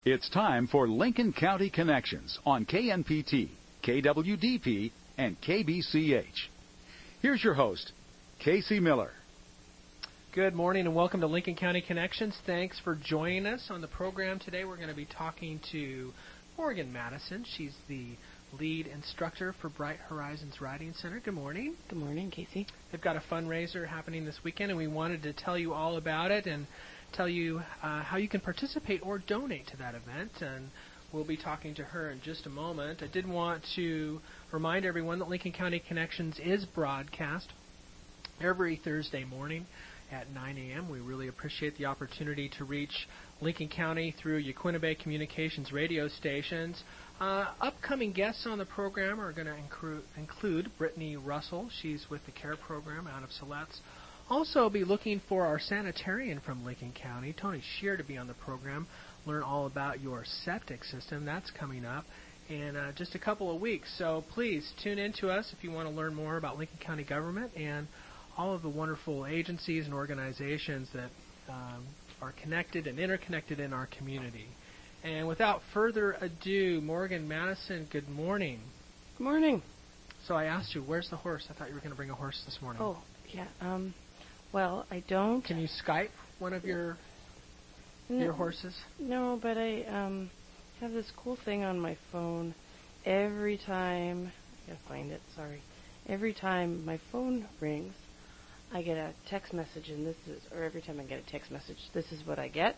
It's time for Lincoln County Connections on KNPT, KWDP, and KBCH. Here's your host, Casey Miller. Good morning and welcome to Lincoln County Connections. Thanks for joining us on the program today. We're going to be talking to Morgan Madison. She's the lead instructor for Bright Horizons Riding Center. Good morning. Good morning, Casey. They've got a fundraiser happening this weekend, and we wanted to tell you all about it and tell you how you can participate or donate to that event. And we'll be talking to her in just a moment. I did want to remind everyone that Lincoln County Connections is broadcast every Thursday morning at 9 a.m. We really appreciate the opportunity to reach Lincoln County through Yaquina Bay Communications radio stations. Upcoming guests on the program are going to include Brittany Russell. She's with the CARE program out of Siletz. Also be looking for our sanitarian from Lincoln County, Tony Shear, to be on the program. Learn all about your septic system. That's coming up in just a couple of weeks. So please tune in to us if you want to learn more about Lincoln County government and all of the wonderful agencies and organizations that are connected and interconnected in our community. And without further ado, Morgan Madison, good morning. Good morning. So I asked you, where's the horse? I thought you were going to bring a horse this morning. Oh, yeah. Well, I don't. Can you Skype one of your horses? No, but I have this cool thing on my phone. Every time, I gotta find it, sorry. Every time my phone rings, I get a text message, and every time I get a text message, this is what I get.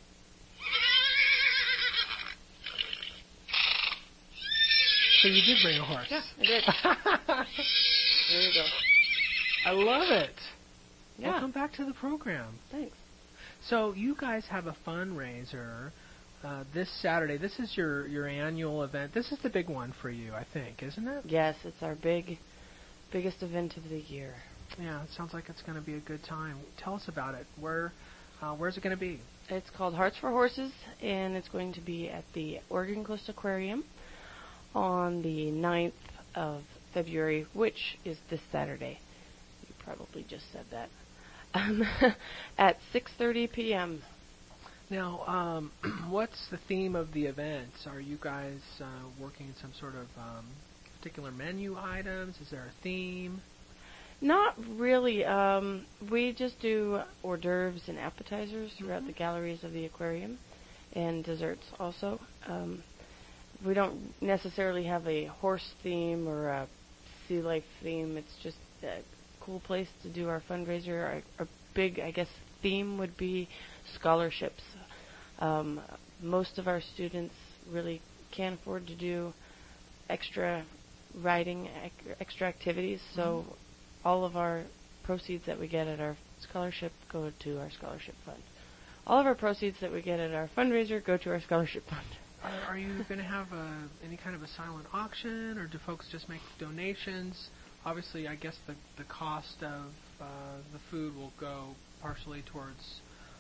So you did bring a horse. Yeah, I did. There you go. I love it. Yeah. Welcome back to the program. Thanks. So you guys have a fundraiser this Saturday. This is your annual event. This is the big one for you, I think, isn't it? Yes, it's our biggest event of the year. Yeah, it sounds like it's going to be a good time. Tell us about it. Where's it going to be? It's called Hearts for Horses, and it's going to be at the Oregon Coast Aquarium on the 9th of February, which is this Saturday. You probably just said that. At 6:30 p.m. Now, what's the theme of the event? Are you guys working some sort of particular menu items? Is there a theme? Not really. We just do hors d'oeuvres and appetizers throughout the galleries of the aquarium, and desserts also. We don't necessarily have a horse theme or a sea life theme. It's just a cool place to do our fundraiser. Our big, I guess, theme would be scholarships. Most of our students really can't afford to do extra riding, extra activities, so all of our proceeds that we get at our scholarship go to our scholarship fund. All of our proceeds that we get at our fundraiser go to our scholarship fund. Are you going to have any kind of a silent auction, or do folks just make donations? Obviously, I guess the cost of the food will go partially towards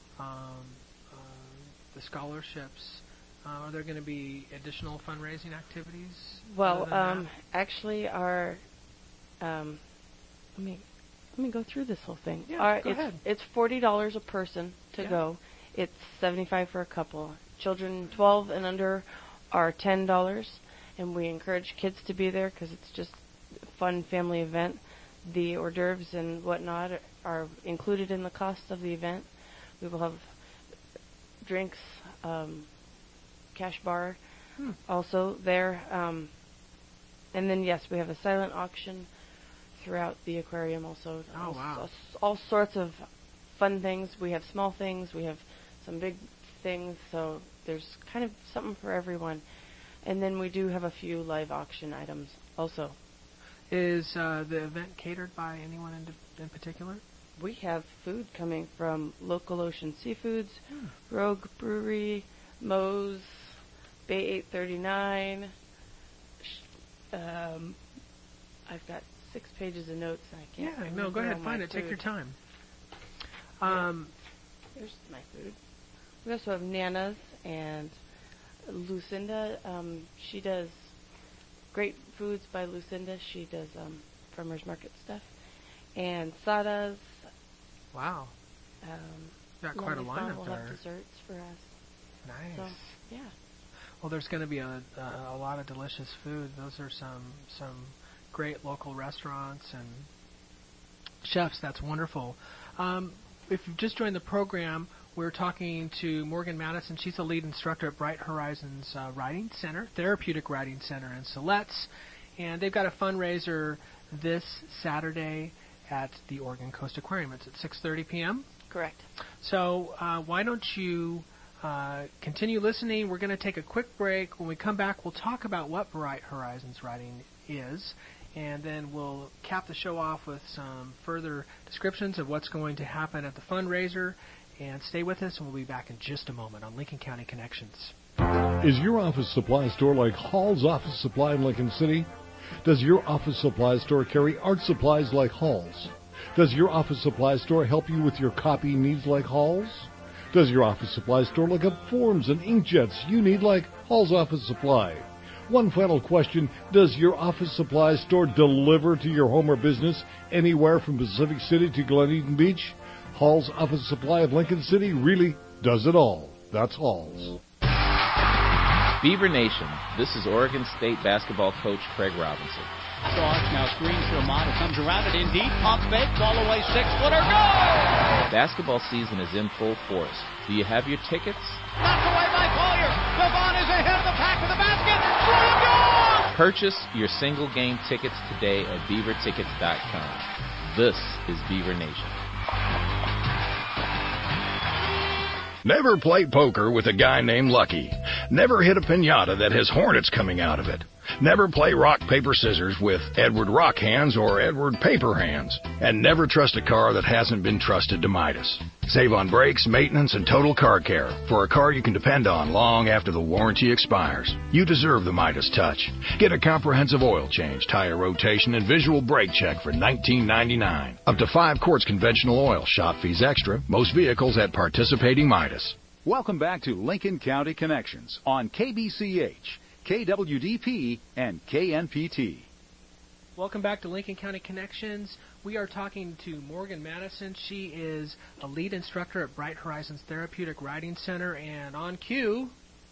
the scholarships. Are there going to be additional fundraising activities? Well, actually, our let me go through this whole thing. Yeah, go ahead. It's $40 a person to go. It's $75 for a couple. Children 12 and under are $10, and we encourage kids to be there because it's just a fun family event. The hors d'oeuvres and whatnot are included in the cost of the event. We will have drinks, cash bar also there. And then, yes, we have a silent auction throughout the aquarium also. Oh, wow. All sorts of fun things. We have small things. We have some big things. So there's kind of something for everyone. And then we do have a few live auction items also. Is the event catered by anyone in particular? We have food coming from Local Ocean Seafoods, Rogue Brewery, Moe's, Bay 839. I've got 6 pages of notes, and I can't. Yeah, no, go ahead, find it. Take your time. Here's my food. We also have Nana's and Lucinda. She does Great Foods by Lucinda. She does farmers market stuff. And Sada's. Wow. Got quite a lineup will there. have desserts for us. Nice. So Yeah. Well, there's going to be a lot of delicious food. Those are some great local restaurants and chefs. That's wonderful. If you've just joined the program, we're talking to Morgan Madison. She's the lead instructor at Bright Horizons Riding Center, Therapeutic Riding Center in Siletz. And they've got a fundraiser this Saturday at the Oregon Coast Aquarium. It's at 6:30 p.m. Correct. So why don't you continue listening? We're going to take a quick break. When we come back, we'll talk about what Bright Horizons Riding is, and then we'll cap the show off with some further descriptions of what's going to happen at the fundraiser. And stay with us, and we'll be back in just a moment on Lincoln County Connections. Is your office supply store like Hall's Office Supply in Lincoln City? Does your office supply store carry art supplies like Hall's? Does your office supply store help you with your copy needs like Hall's? Does your office supply store look up forms and inkjets you need like Hall's Office Supply? One final question, does your office supply store deliver to your home or business anywhere from Pacific City to Glen Eden Beach? Hall's Office Supply of Lincoln City really does it all. That's Hall's. Beaver Nation, this is Oregon State basketball coach Craig Robinson. Starks now screens for Amata, comes around it in deep, pump fakes, all the way, 6-footer, good! Basketball season is in full force. Do you have your tickets? Knocked away by Collier. Devon is ahead of the pack of the basket. Through goal! Purchase your single game tickets today at beavertickets.com. This is Beaver Nation. Never play poker with a guy named Lucky. Never hit a piñata that has hornets coming out of it. Never play rock, paper, scissors with Edward Rock Hands or Edward Paper Hands. And never trust a car that hasn't been trusted to Midas. Save on brakes, maintenance, and total car care for a car you can depend on long after the warranty expires. You deserve the Midas touch. Get a comprehensive oil change, tire rotation, and visual brake check for $19.99. Up to 5 quarts conventional oil. Shop fees extra. Most vehicles at participating Midas. Welcome back to Lincoln County Connections on KBCH, KWDP, and KNPT. Welcome back to Lincoln County Connections. We are talking to Morgan Madison. She is a lead instructor at Bright Horizons Therapeutic Riding Center. And on cue,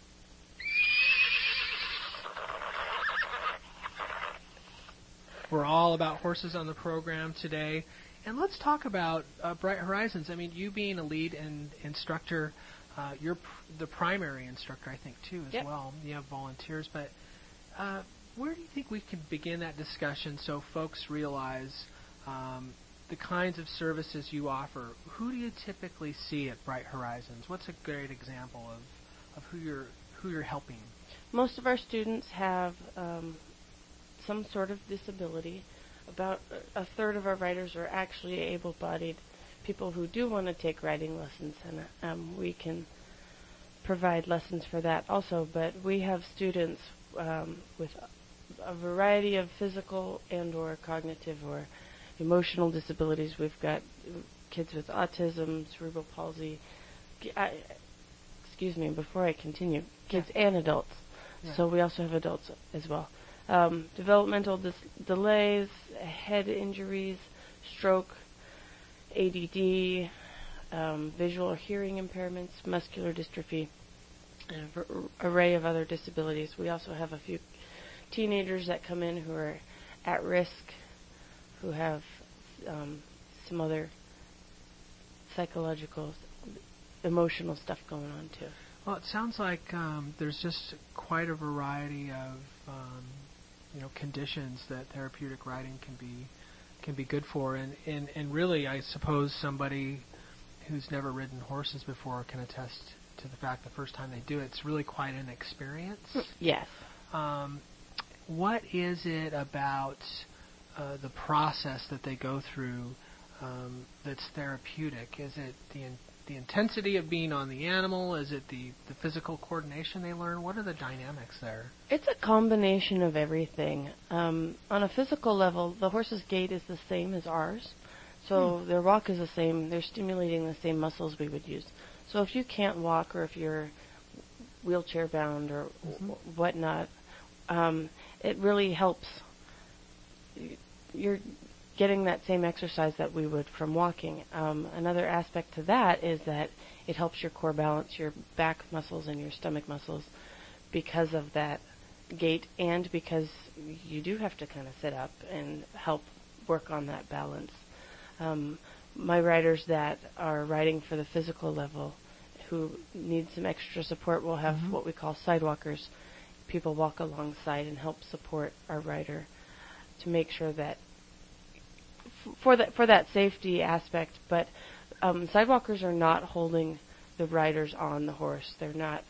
we're all about horses on the program today. And let's talk about Bright Horizons. I mean, you being a lead instructor, you're the primary instructor, I think, too, as well. You have volunteers. But where do you think we can begin that discussion so folks realize the kinds of services you offer? Who do you typically see at Bright Horizons? What's a great example of who you're helping? Most of our students have some sort of disability. About a third of our riders are actually able-bodied people who do want to take riding lessons, and we can provide lessons for that also. But we have students with a variety of physical and or cognitive or emotional disabilities. We've got kids with autism, cerebral palsy. Excuse me, before I continue, kids and adults. Yeah. So we also have adults as well. Developmental delays, head injuries, stroke, ADD, visual or hearing impairments, muscular dystrophy, and an array of other disabilities. We also have a few teenagers that come in who are at risk, who have some other psychological, emotional stuff going on too. Well, it sounds like there's just quite a variety of conditions that therapeutic riding can be good for, and really, I suppose somebody who's never ridden horses before can attest to the fact the first time they do it, it's really quite an experience. Yes. What is it about the process that they go through that's therapeutic? Is it the intensity of being on the animal? Is it the physical coordination they learn? What are the dynamics there? It's a combination of everything. On a physical level, the horse's gait is the same as ours. So their walk is the same. They're stimulating the same muscles we would use. So if you can't walk or if you're wheelchair bound or whatnot, it really helps. You're getting that same exercise that we would from walking. Another aspect to that is that it helps your core balance, your back muscles and your stomach muscles because of that gait, and because you do have to kind of sit up and help work on that balance. My riders that are riding for the physical level who need some extra support will have what we call sidewalkers. People walk alongside and help support our rider to make sure that for that safety aspect. But sidewalkers are not holding the riders on the horse. They're not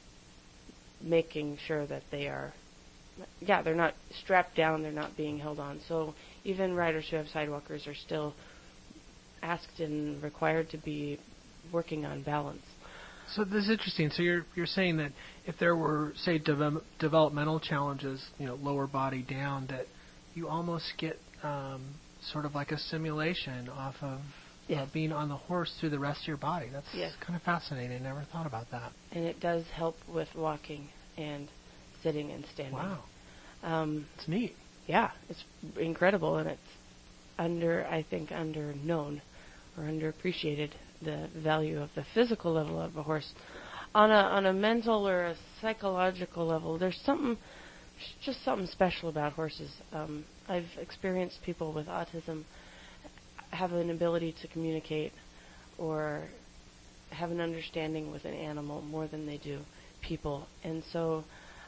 making sure that they are, they're not strapped down. They're not being held on. So even riders who have sidewalkers are still asked and required to be working on balance. So this is interesting. So you're saying that if there were, say, developmental challenges, lower body down, that you almost get sort of like a simulation off of being on the horse through the rest of your body. That's kind of fascinating. I never thought about that. And it does help with walking and sitting and standing. Wow. It's neat. Yeah, it's incredible, and it's underknown or underappreciated, the value of the physical level of a horse. On a mental or a psychological level, there's just something special about horses. I've experienced people with autism have an ability to communicate or have an understanding with an animal more than they do people. And so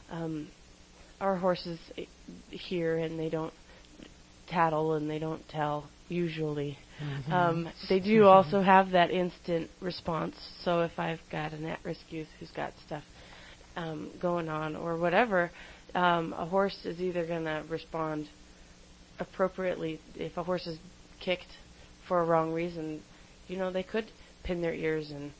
our horses hear, and they don't tattle, and they don't tell usually. They do also have that instant response. So if I've got an at-risk youth who's got stuff going on or whatever, a horse is either going to respond appropriately. If a horse is kicked for a wrong reason, they could pin their ears and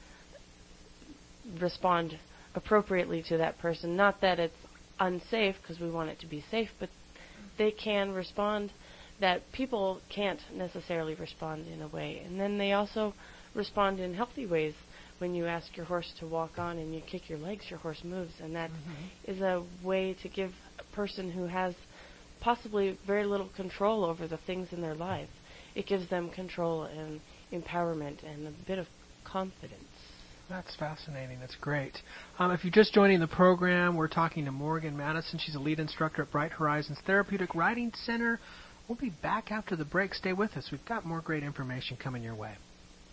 respond appropriately to that person. Not that it's unsafe, because we want it to be safe, but they can respond that people can't necessarily respond in a way. And then they also respond in healthy ways. When you ask your horse to walk on and you kick your legs, your horse moves, and that is a way to give a person who has possibly very little control over the things in their life, it gives them control and empowerment and a bit of confidence. That's fascinating. That's great. If you're just joining the program, we're talking to Morgan Madison. She's a lead instructor at Bright Horizons Therapeutic Riding Center. We'll be back after the break. Stay with us. We've got more great information coming your way.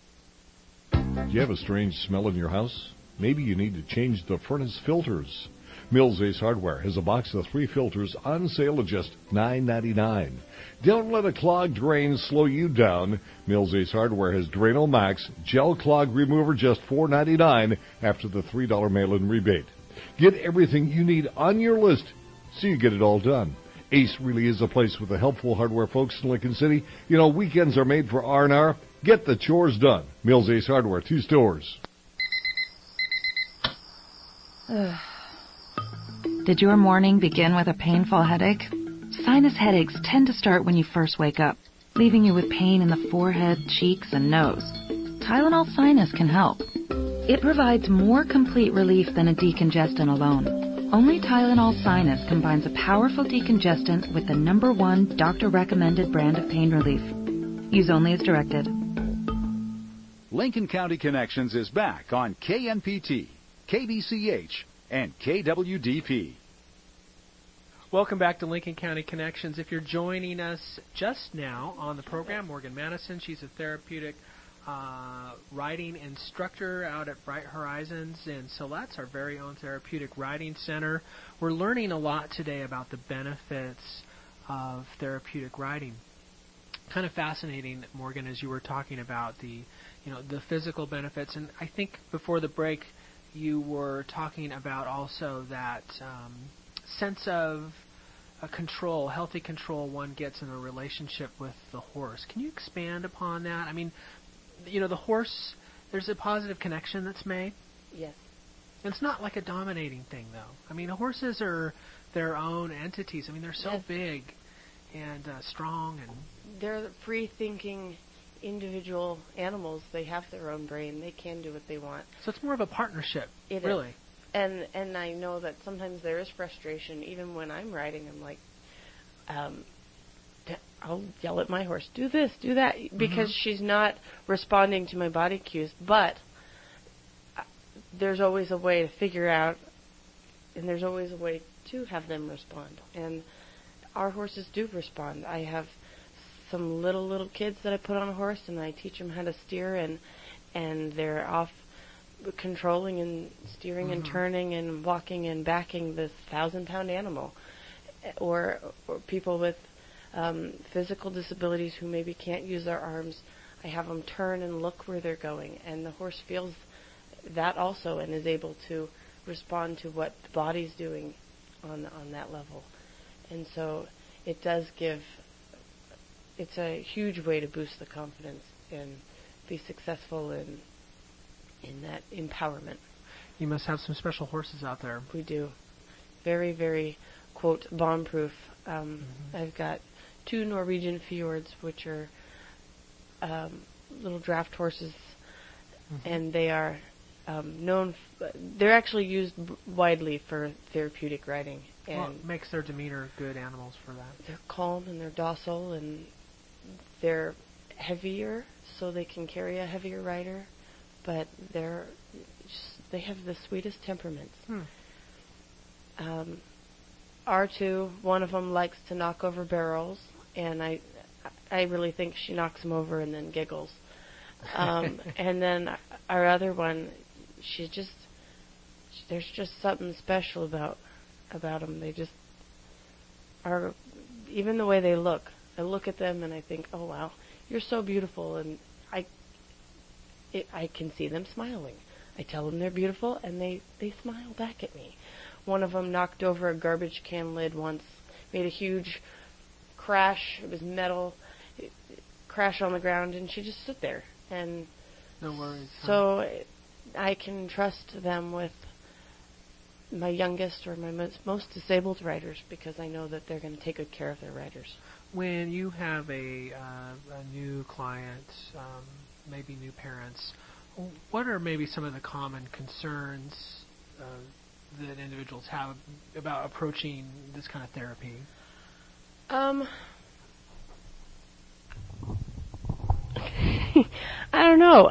Do you have a strange smell in your house? Maybe you need to change the furnace filters. Mills Ace Hardware has a box of 3 filters on sale at just $9.99. Don't let a clogged drain slow you down. Mills Ace Hardware has Drano Max Gel Clog Remover, just $4.99 after the $3 mail-in rebate. Get everything you need on your list so you get it all done. Ace really is a place with the helpful hardware folks in Lincoln City. Weekends are made for R&R. Get the chores done. Mills Ace Hardware, 2 stores. Did your morning begin with a painful headache? Sinus headaches tend to start when you first wake up, leaving you with pain in the forehead, cheeks, and nose. Tylenol Sinus can help. It provides more complete relief than a decongestant alone. Only Tylenol Sinus combines a powerful decongestant with the #1 doctor-recommended brand of pain relief. Use only as directed. Lincoln County Connections is back on KNPT, KBCH, and KWDP. Welcome back to Lincoln County Connections. If you're joining us just now on the program, Morgan Madison, she's a therapeutic riding instructor out at Bright Horizons in Siletz, our very own therapeutic riding center. We're learning a lot today about the benefits of therapeutic riding. Kind of fascinating, Morgan, as you were talking about the physical benefits, and I think before the break you were talking about also that sense of control, healthy control one gets in a relationship with the horse. Can you expand upon that? I mean, the horse, there's a positive connection that's made. Yes. And it's not like a dominating thing, though. I mean, horses are their own entities. I mean, they're so big and strong. And they're free-thinking individual animals. They have their own brain. They can do what they want. So it's more of a partnership, it really. Is. And I know that sometimes there is frustration. Even when I'm riding, I'm like, I'll yell at my horse, do this, do that, because she's not responding to my body cues. But there's always a way to figure out, and there's always a way to have them respond. And our horses do respond. I have some little kids that I put on a horse, and I teach them how to steer, and they're off controlling and steering and turning and walking and backing this 1,000-pound animal. Or people with physical disabilities who maybe can't use their arms, I have them turn and look where they're going, and the horse feels that also and is able to respond to what the body's doing on that level. And so it does give, it's a huge way to boost the confidence and be successful in that empowerment. You must have some special horses out there. We do. Very, very, quote, bomb-proof. I've got 2 Norwegian fjords, which are little draft horses, and they are known. They're actually used widely for therapeutic riding. And what makes their demeanor good animals for that? They're calm and they're docile, and they're heavier, so they can carry a heavier rider. But they have the sweetest temperaments. R2, one of them likes to knock over barrels, and I really think she knocks him over and then giggles. And then our other one, there's just something special about them. They just are, even the way they look. I look at them and I think, oh wow, you're so beautiful, and I can see them smiling. I tell them they're beautiful, and they smile back at me. One of them knocked over a garbage can lid once, made a huge crash. It was metal, crash on the ground, and she just stood there. And no worries. So I can trust them with my youngest or my most disabled riders, because I know that they're going to take good care of their riders. When you have a new client, maybe new parents, what are maybe some of the common concerns that individuals have about approaching this kind of therapy? I don't know.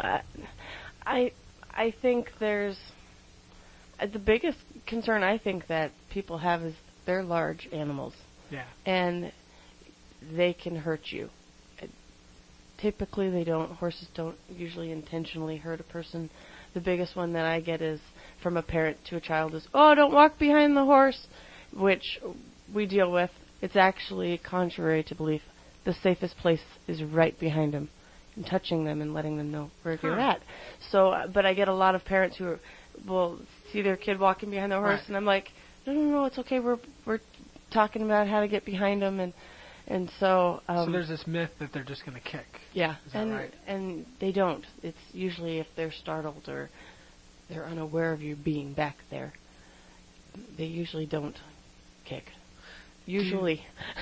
I think there's the biggest concern I think that people have is they're large animals. Yeah. And they can hurt you. Typically they don't. Horses don't usually intentionally hurt a person. The biggest one that I get is from a parent to a child is, oh, don't walk behind the horse, which we deal with. It's actually contrary to belief. The safest place is right behind them, and touching them and letting them know where you're at. So, but I get a lot of parents who will see their kid walking behind the horse, and I'm like, no, it's okay. We're talking about how to get behind them, and so. So there's this myth that they're just going to kick. Yeah, is that right? And they don't. It's usually if they're startled or they're unaware of you being back there. They usually don't kick. Usually.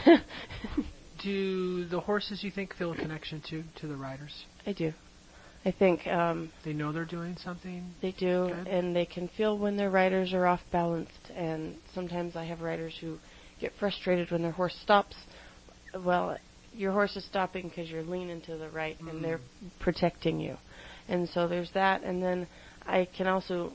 Do the horses, you think, feel a connection to the riders? I do. I think they know they're doing something. They do, good? And they can feel when their riders are off balanced. And sometimes I have riders who get frustrated when their horse stops. Well, your horse is stopping because you're leaning to the right, and they're protecting you. And so there's that. And then I can also,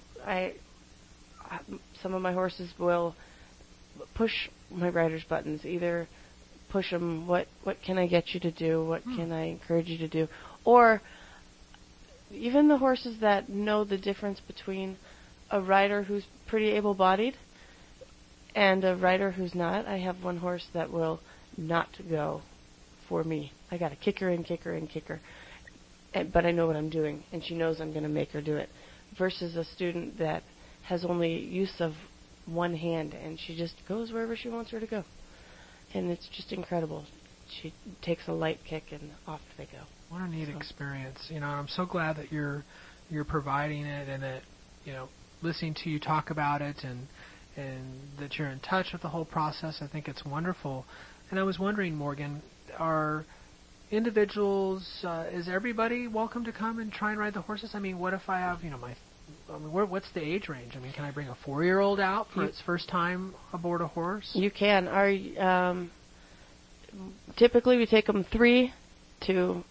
some of my horses will push my riders' buttons. Either push them, what can I get you to do? What can I encourage you to do? Or even the horses that know the difference between a rider who's pretty able-bodied and a rider who's not. I have one horse that will not go for me. I got to kick her in, but I know what I'm doing, and she knows I'm going to make her do it. Versus a student that has only use of one hand, and she just goes wherever she wants her to go. And it's just incredible. She takes a light kick, and off they go. What a neat experience. I'm so glad that you're providing it, and that, listening to you talk about it, and that you're in touch with the whole process. I think it's wonderful. And I was wondering, Morgan, are individuals, is everybody welcome to come and try and ride the horses? I mean, what if I have, what's the age range? I mean, can I bring a 4-year-old out for its first time aboard a horse? You can. typically we take them 3 to,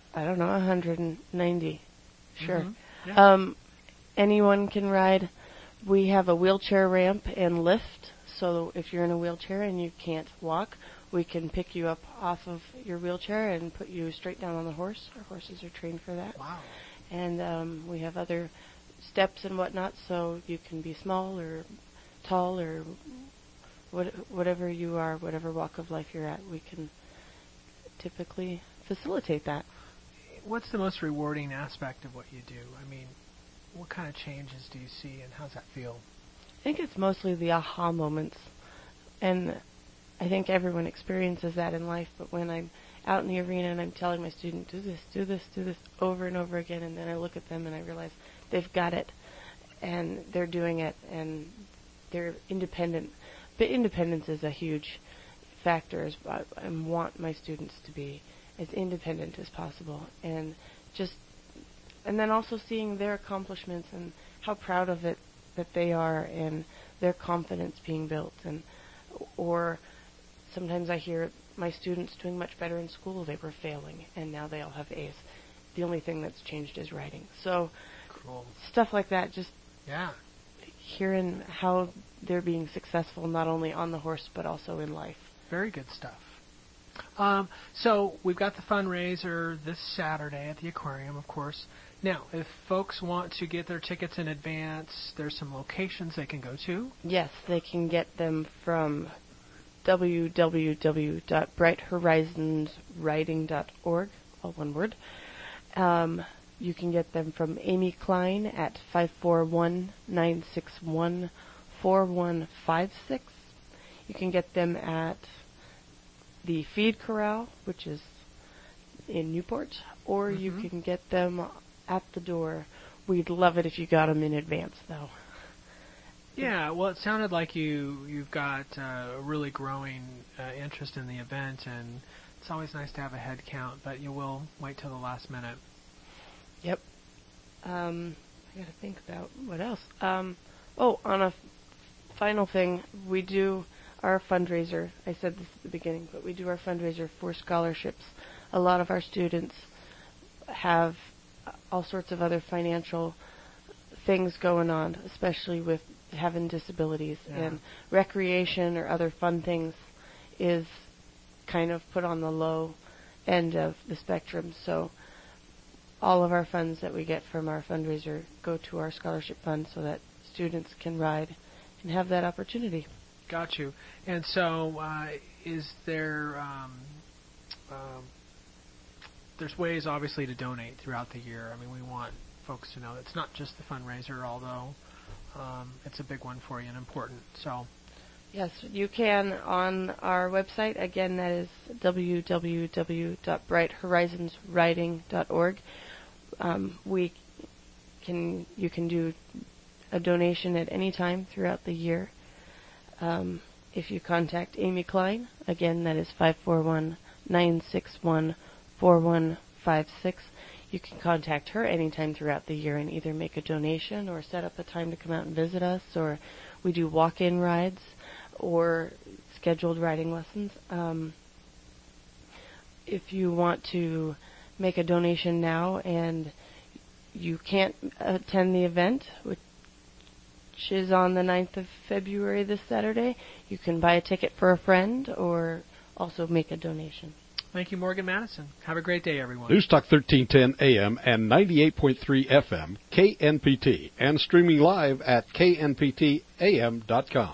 190. Sure. Mm-hmm. Yeah. Anyone can ride. We have a wheelchair ramp and lift, so if you're in a wheelchair and you can't walk, we can pick you up off of your wheelchair and put you straight down on the horse. Our horses are trained for that. Wow. And we have other steps and whatnot, so you can be small or tall or whatever you are, whatever walk of life you're at, we can typically facilitate that. What's the most rewarding aspect of what you do? I mean, what kind of changes do you see, and how's that feel? I think it's mostly the aha moments, and I think everyone experiences that in life, but when I'm out in the arena and I'm telling my student, do this, over and over again, and then I look at them and I realize they've got it, and they're doing it, and they're independent. But independence is a huge factor. As I want my students to be as independent as possible, and then also seeing their accomplishments and how proud of it that they are, and their confidence being built, or sometimes I hear my students doing much better in school. They were failing, and now they all have A's. The only thing that's changed is writing. So cool. Stuff like that, just hearing how they're being successful not only on the horse but also in life. Very good stuff. So we've got the fundraiser this Saturday at the aquarium, of course. Now, if folks want to get their tickets in advance, there's some locations they can go to. Yes, they can get them from www.brighthorizonsriding.org, all one word. You can get them from Amy Klein at 541-961-4156. You can get them at the Feed Corral, which is in Newport, or you can get them at the door. We'd love it if you got them in advance, though. Yeah, well, it sounded like you've got a really growing interest in the event, and it's always nice to have a head count, but you will wait till the last minute. Yep. I got to think about what else. On a final thing, we do our fundraiser. I said this at the beginning, but we do our fundraiser for scholarships. A lot of our students have all sorts of other financial things going on, especially with having disabilities, and recreation or other fun things is kind of put on the low end of the spectrum. So all of our funds that we get from our fundraiser go to our scholarship fund so that students can ride and have that opportunity. Got you. And so is there there's ways obviously to donate throughout the year. I mean, we want folks to know it's not just the fundraiser, although it's a big one for you and important. So yes, you can on our website. Again, that is www.brighthorizonsriding.org. You can do a donation at any time throughout the year. If you contact Amy Klein, again, that is 541-961-4156. You can contact her anytime throughout the year and either make a donation or set up a time to come out and visit us, or we do walk-in rides or scheduled riding lessons. If you want to make a donation now and you can't attend the event, which is on the 9th of February this Saturday, you can buy a ticket for a friend or also make a donation. Thank you, Morgan Madison. Have a great day, everyone. News Talk 1310 AM and 98.3 FM, KNPT, and streaming live at knptam.com.